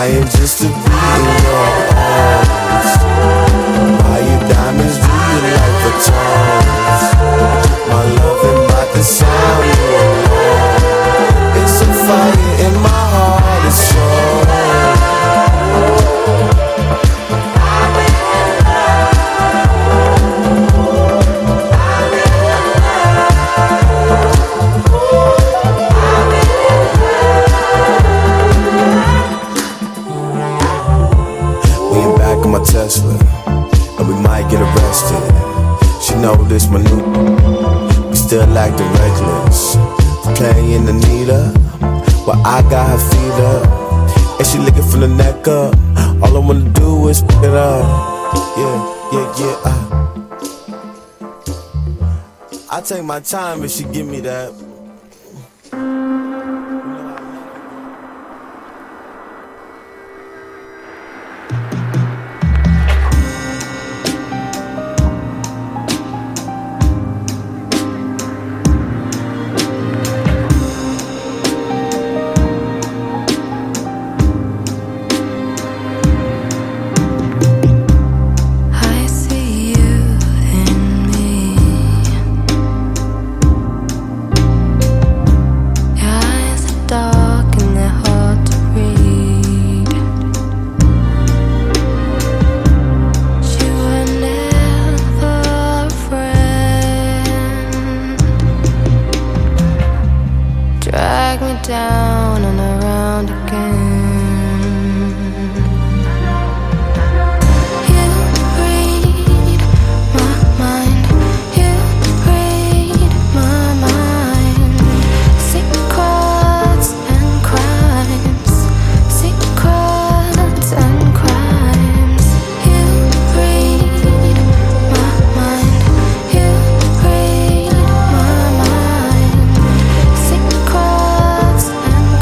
Dying just to be in your arms. Buy you diamonds, do you like the charms? My loving by the sound you alone. It's a fire in my heart, it's strong. My Tesla, and we might get arrested. She know this my new, we still acting reckless. Playing Anita, but I got her feet up, and she licking from the neck up. All I wanna do is pick it up. Yeah. I take my time if she give me that. Down and around again. You read my mind. You read my mind. Secrets and crimes. Secrets and crimes. You read my mind. You read my mind. Secrets and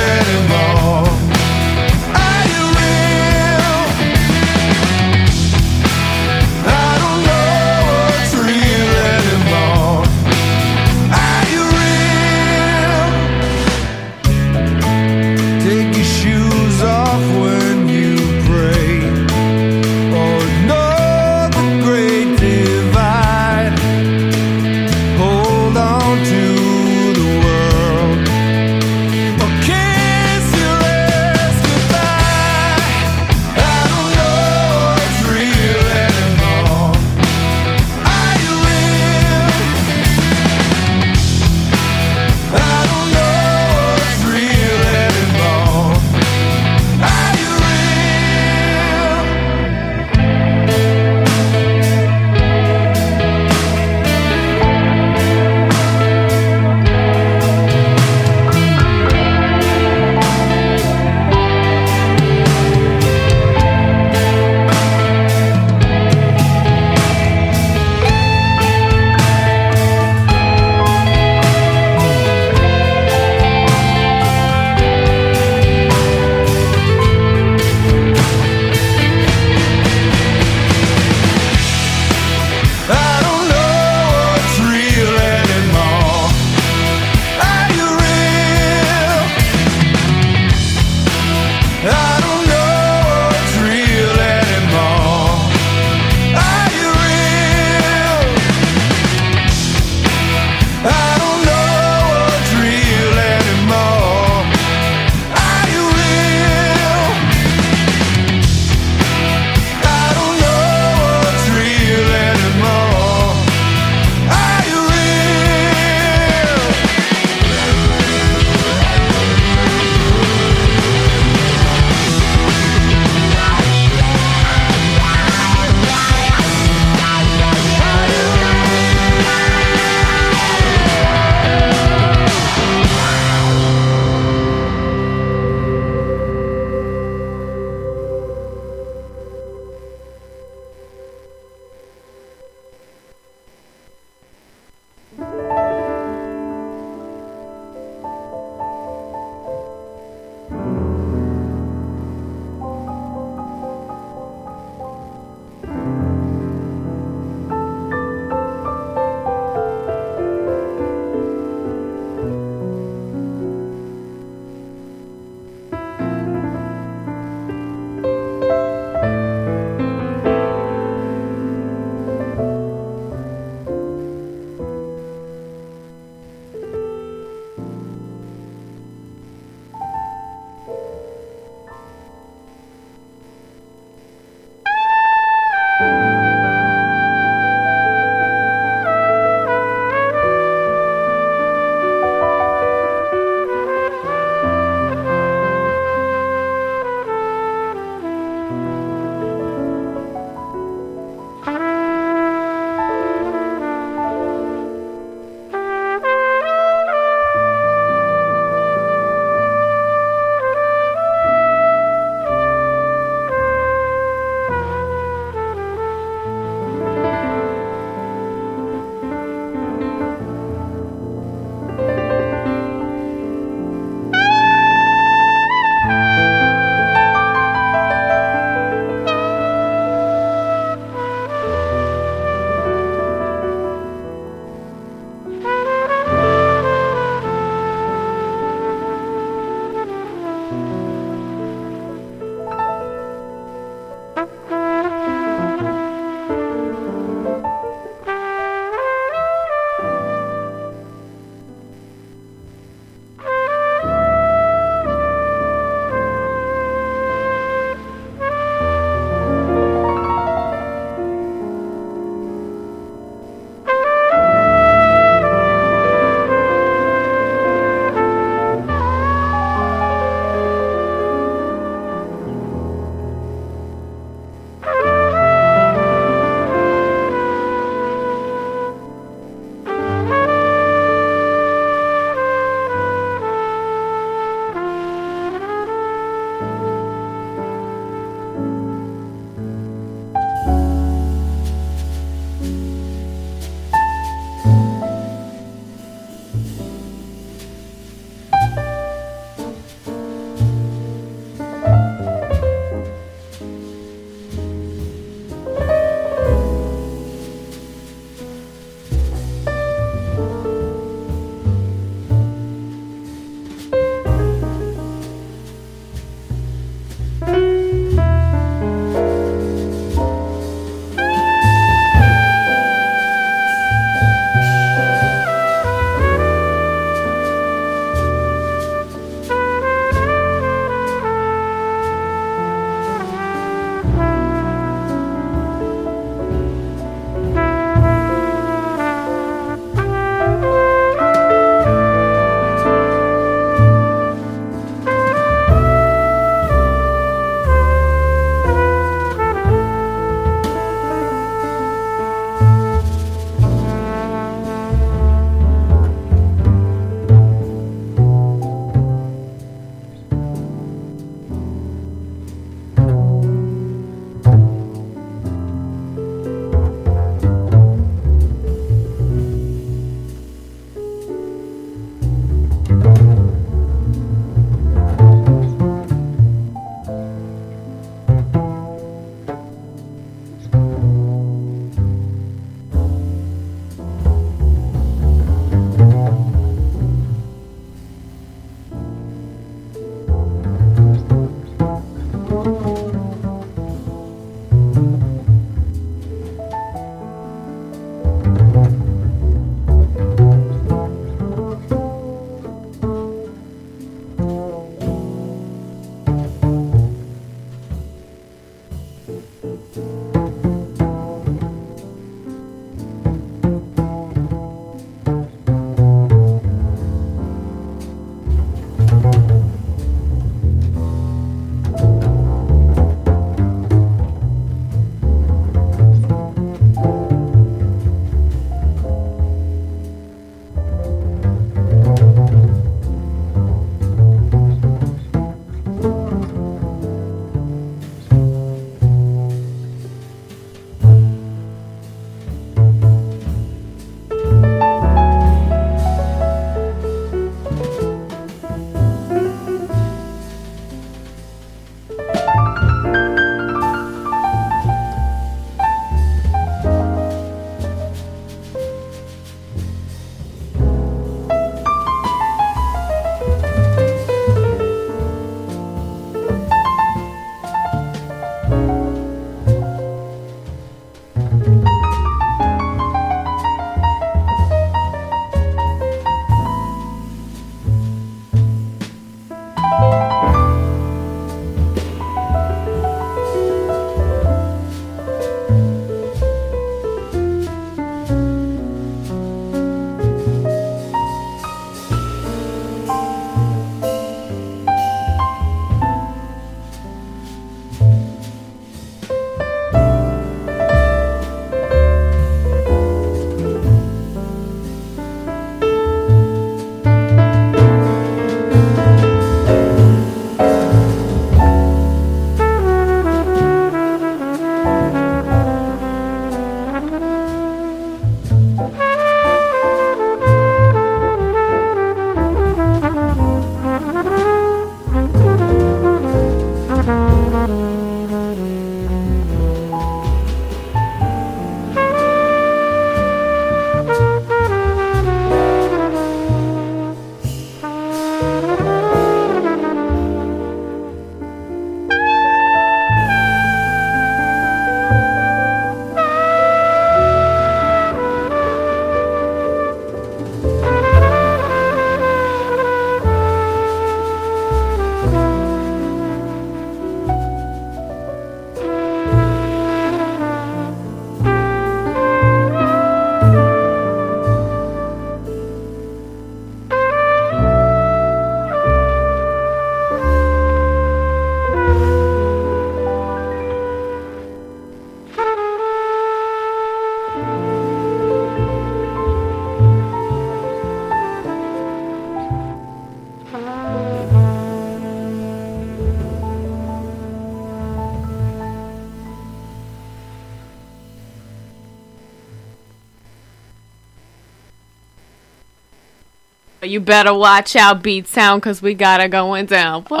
You better watch out, Beat Sound, because we got it going down. Oh,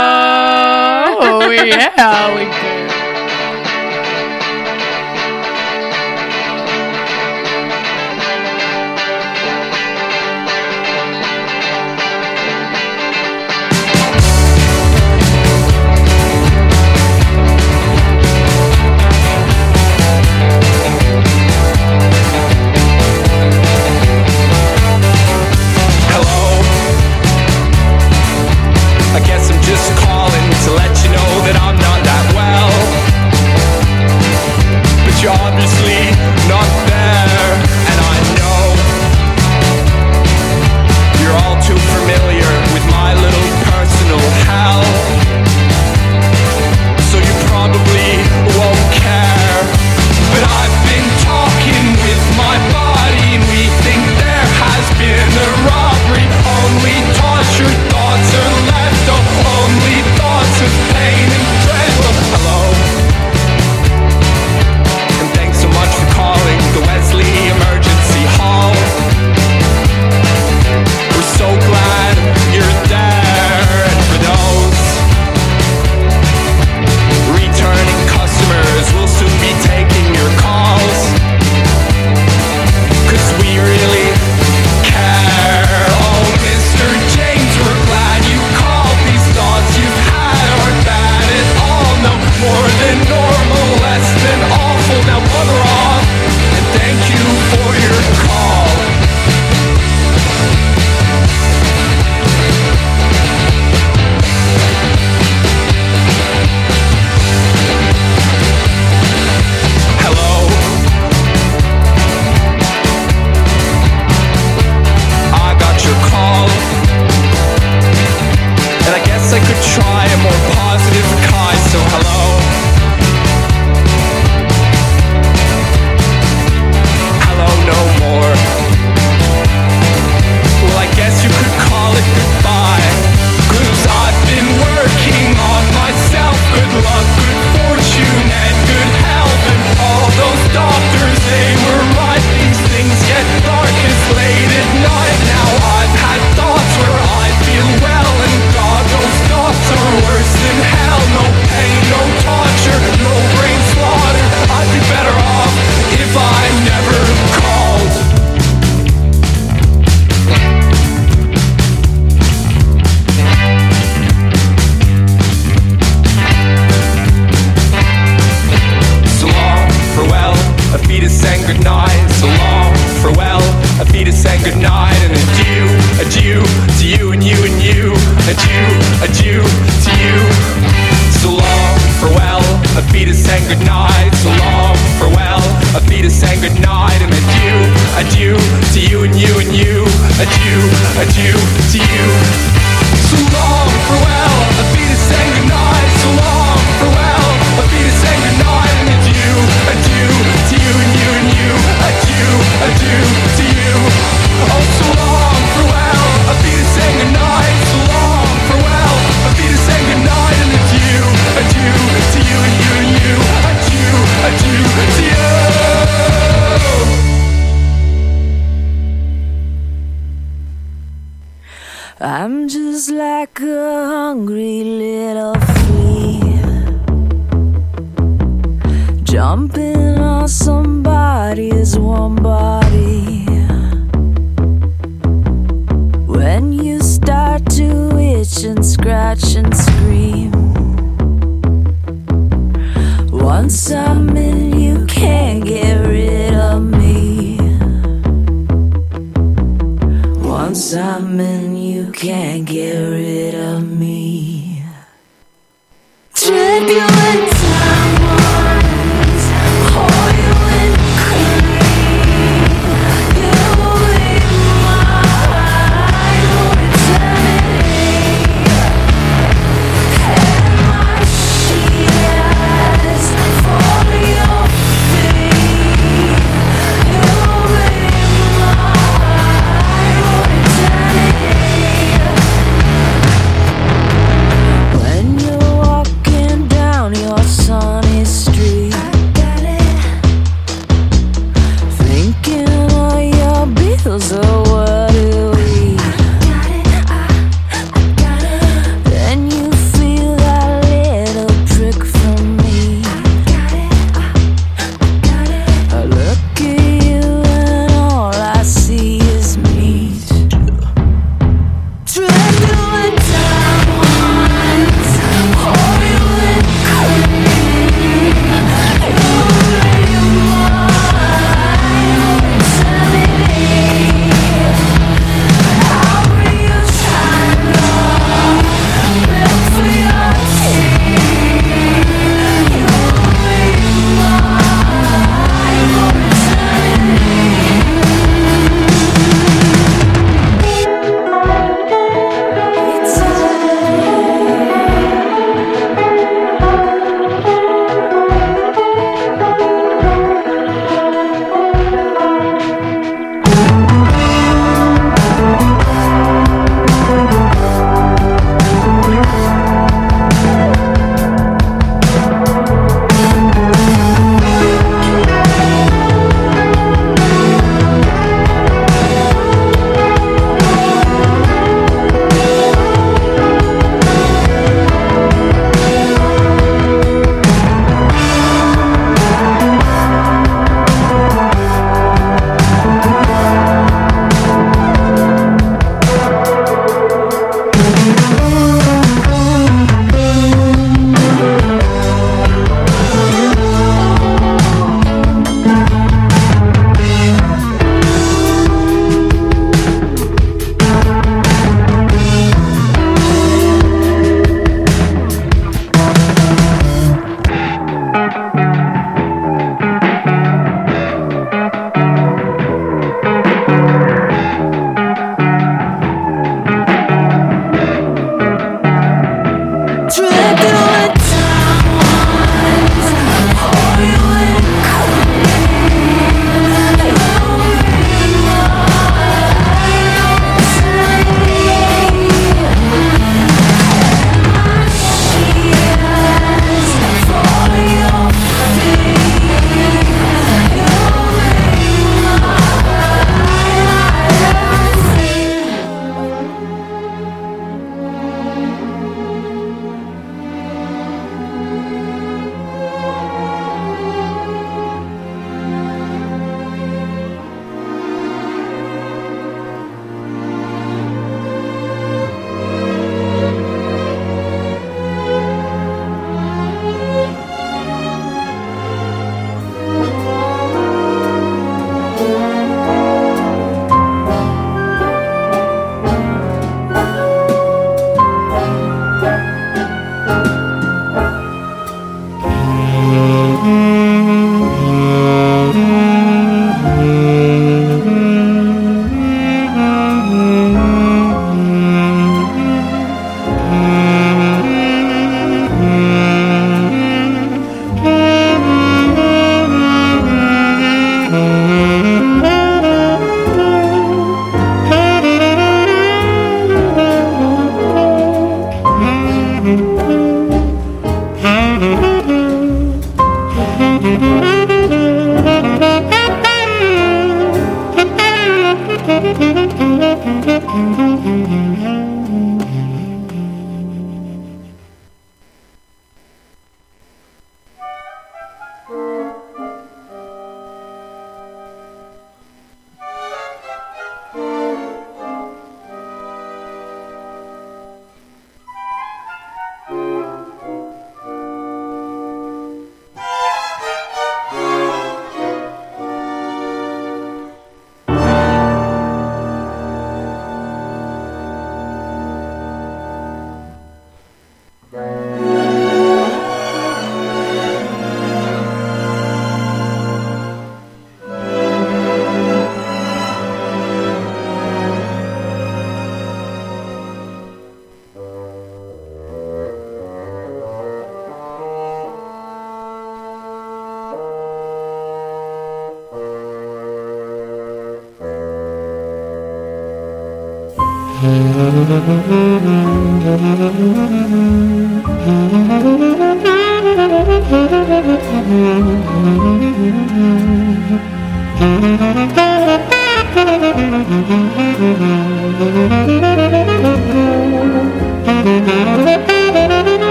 yeah, we do. I guess I'm just calling to let you know that I'm not that well. But you're obviously not there, and I know you're all too familiar with my little personal hell. So you probably won't care. But I've been talking with my body, and we think there has been a robbery. Only tortured thoughts are left. Only thoughts of pain and dread. Well, hello, and thanks so much for calling the Wesley Emergency Hall. We're so glad you're there. And for those returning customers, we'll soon be taking your calls, 'cause we really care. Oh, Mr. James, we're glad you called. These thoughts you've had aren't bad at all. No more than normal, less than awful. Now bugger off, and thank you for your call. Hello, I got your call, and I guess I could try a more positive kind, so hello. Hello, no more. Well, I guess you could call it goodbye, 'cause I've been working on myself. Good luck, good fortune, and good health. And all those doctors, they were right. These things get darkest late at night. Now I've had thoughts where I feel well, and God, those thoughts are worse than hell. No pain, no torture, no brain slaughter. I'd be better off if I never called. So long, farewell, a fetus and good night. So long, farewell, a fetus and good night. And adieu, adieu to you and you and you. Adieu, adieu to you. So long, farewell, a fetus and good night. So long, farewell, a fetus and good night. And adieu, adieu to you and you and you. Adieu, adieu to you. So long, farewell, a fetus and good night. So long, farewell, a fetus and good night. And adieu, adieu to you and you and you. Adieu, adieu to you. Oh, so long, farewell, a fetus and good night. So long, farewell, a fetus and good night. And adieu, adieu to you and you and you. Adieu, adieu to you. I'm just like a hungry little flea, jumping on somebody's warm body. When you start to itch and scratch and scream, once I'm in, you can't get rid of me. Once I'm in, you can't get rid of me. Trip you in time once, hold you in cream. You in my heart for eternity, and my sheets for your feet. You in my heart for eternity.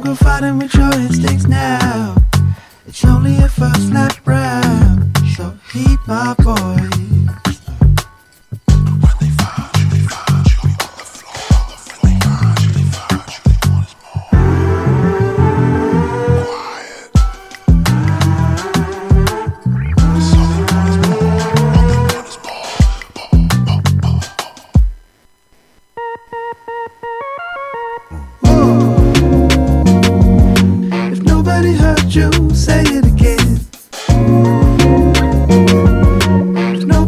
confiding with your instincts now. It's only a first lap round, so heed my voice. You say it again. There's no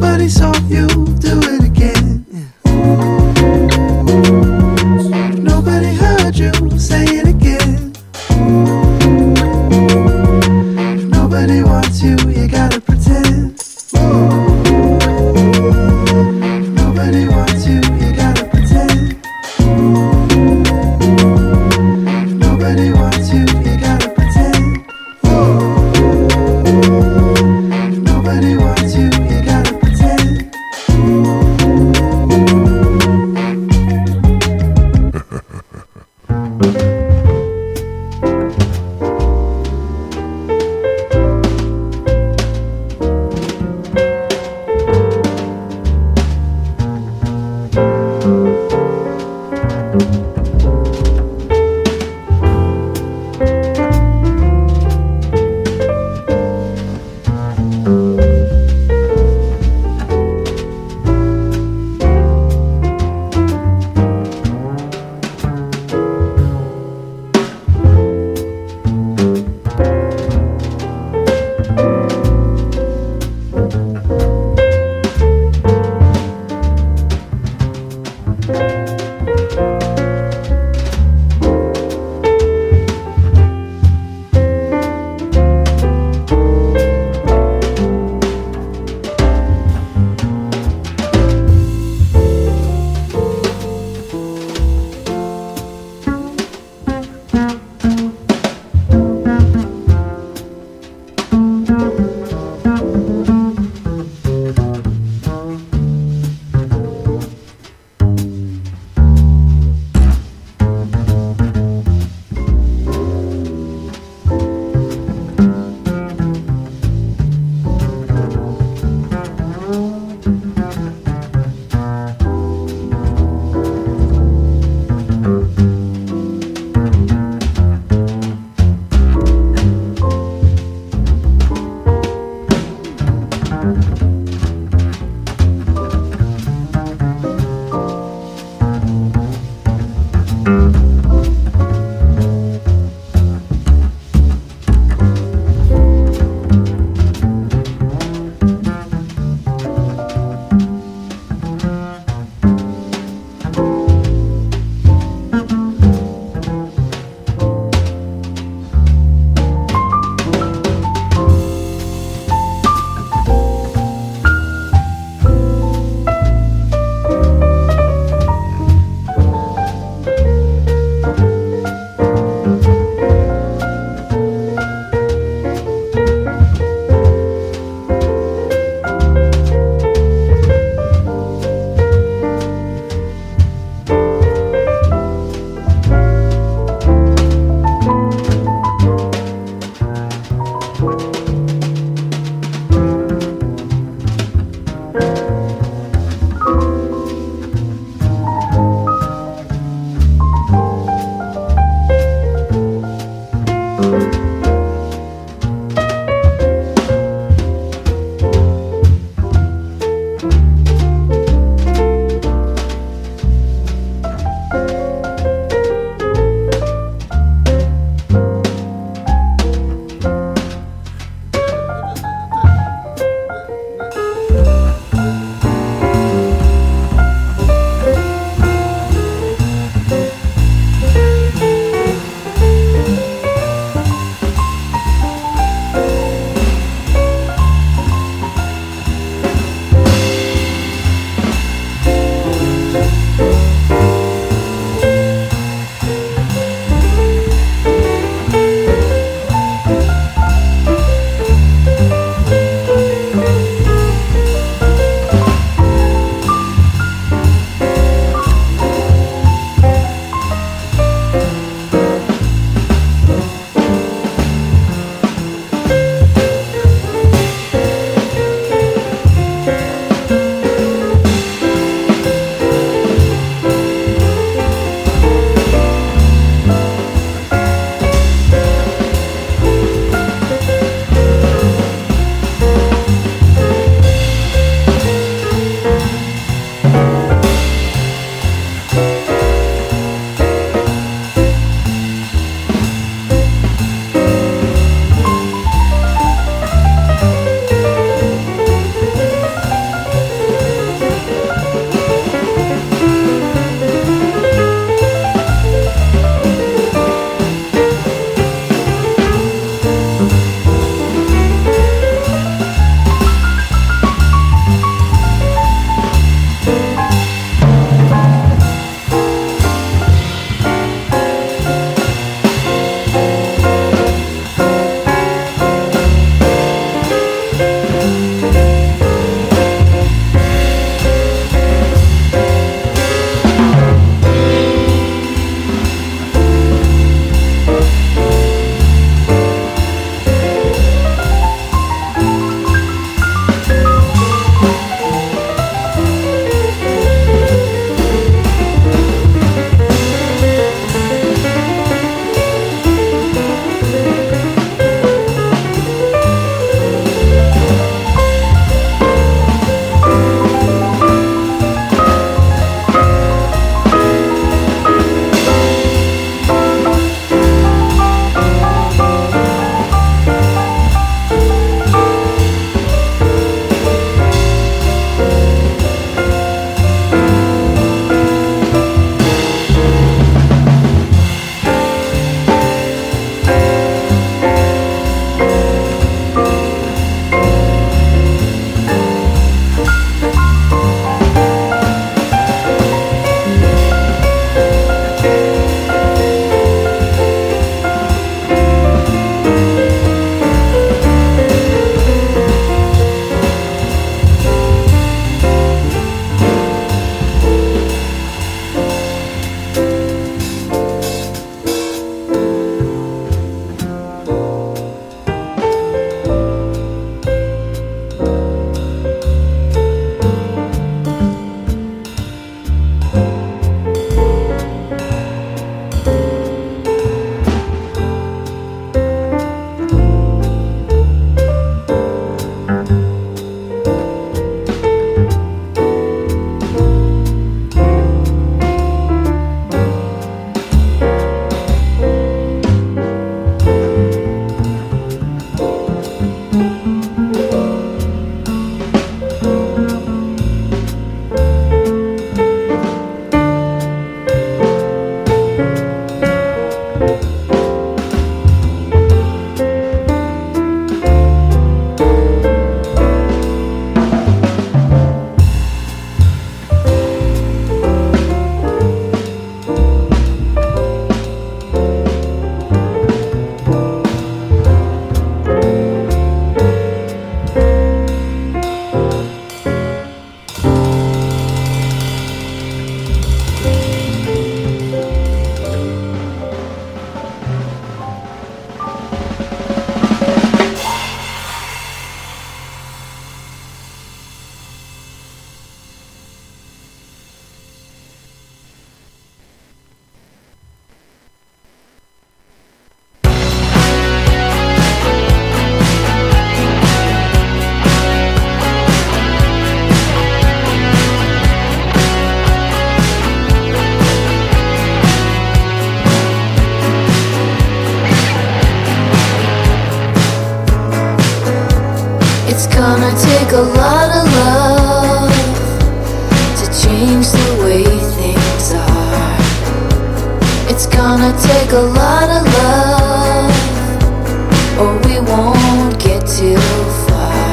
gonna take a lot of love to change the way things are. It's gonna take a lot of love, or we won't get too far.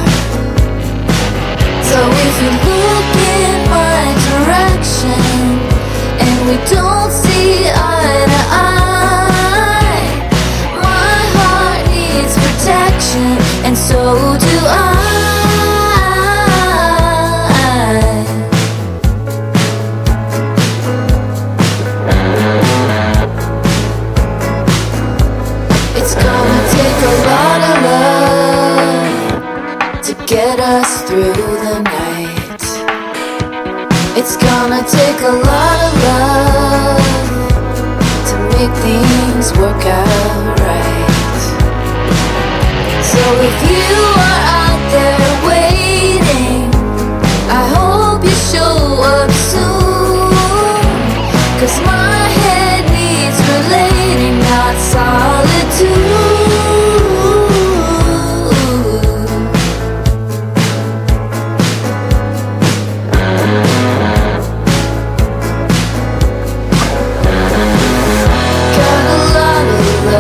So if you look in my direction and we don't see eye to eye, my heart needs protection, and so do I. It's gonna take a lot of love to get us through the night. It's gonna take a lot of love to make things work out right. So if you are